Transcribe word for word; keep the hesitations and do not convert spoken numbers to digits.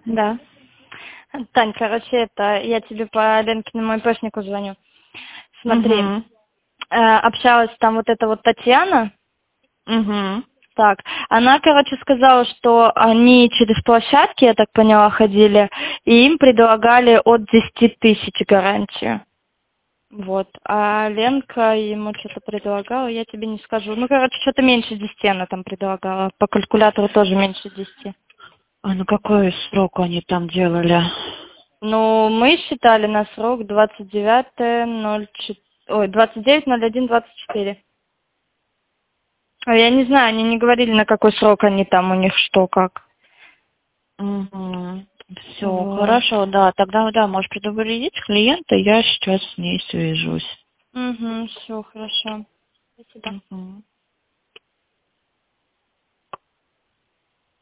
Да. Тань, короче, это я тебе по Ленкиному ИПшнику звоню. Смотри, Угу. э, общалась там вот эта вот Татьяна. Угу. Так, она, короче, сказала, что они через площадки, я так поняла, ходили, и им предлагали от десяти тысяч гарантию. Вот. А Ленка ему что-то предлагала, я тебе не скажу. Ну, короче, что-то меньше десяти она там предлагала. По калькулятору тоже меньше десяти. А на какой срок они там делали? Ну, мы считали на срок двадцать девятое ноль четыре, ой, двадцать девятое ноль первое двадцать четыре. А я не знаю, они не говорили, на какой срок они там, у них что, как. Угу. Все, Вот. хорошо, да. Тогда, да, можешь предупредить клиента, я сейчас с ней свяжусь. Угу, все, хорошо. Спасибо. Угу.